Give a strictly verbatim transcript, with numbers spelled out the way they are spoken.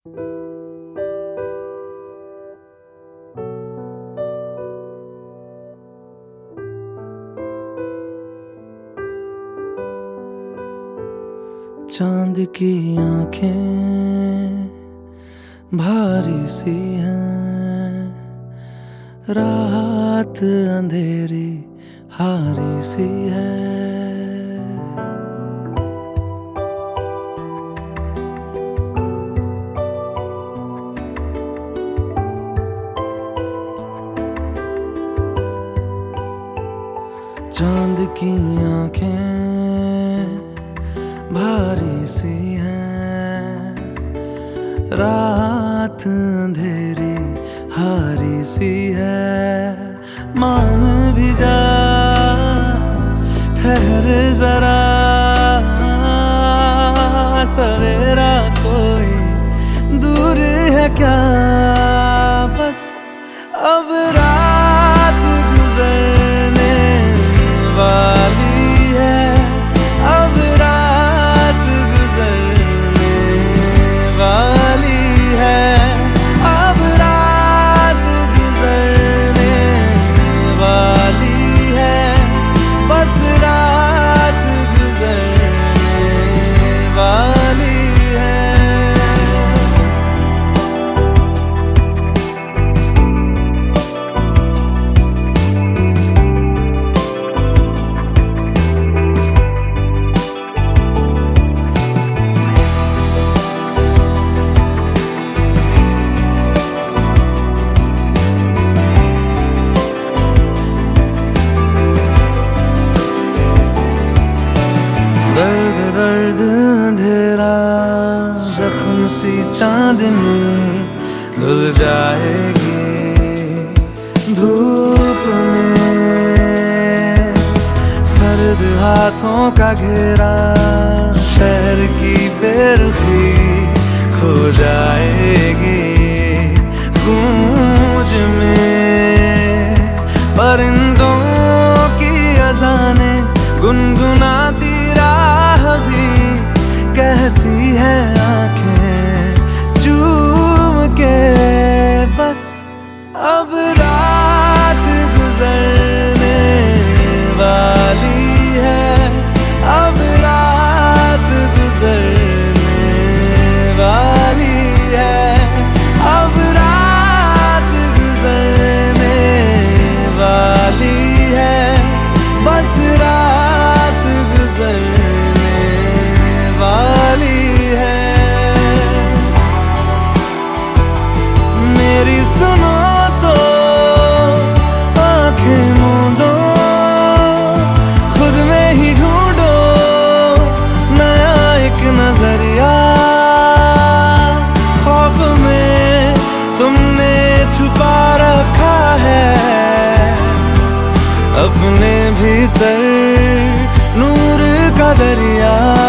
चांद की आंखें भारी सी हैं, रात अंधेरी हारी सी है। चांद की आंखें भारी सी हैं, रात अंधेरी हारी सी है। मान भी जा ठहर जरा, सवेरा कोई दूर है क्या, बस अब रात गुजरने वाली है, अब रात गुजरने वाली है, अब रात गुजरने वाली है, बस रात गुजरने वाली है। दर्द दर्द अंधेरा जख्म सी चांदनी धुल जाएगी धूप में, सर्द हाथों का घेरा शहर की बेरुखी खो जाएगी गूंज में। परिंदों की अज़ाने गुनगुनाती राह भी कहती है आंखें चूम के, बस अब रात गुजरने वाली है, अब रात गुजरने वाली है, अब रात गुजरने वाली है, बस रात गुजरने वाली है। मेरी सुनो तो आंखें मूंदो, खुद में ही ढूंढो नया एक नजरिया, खौफ में तुमने छुपा रखा है अपने भीतर नूर का दरिया।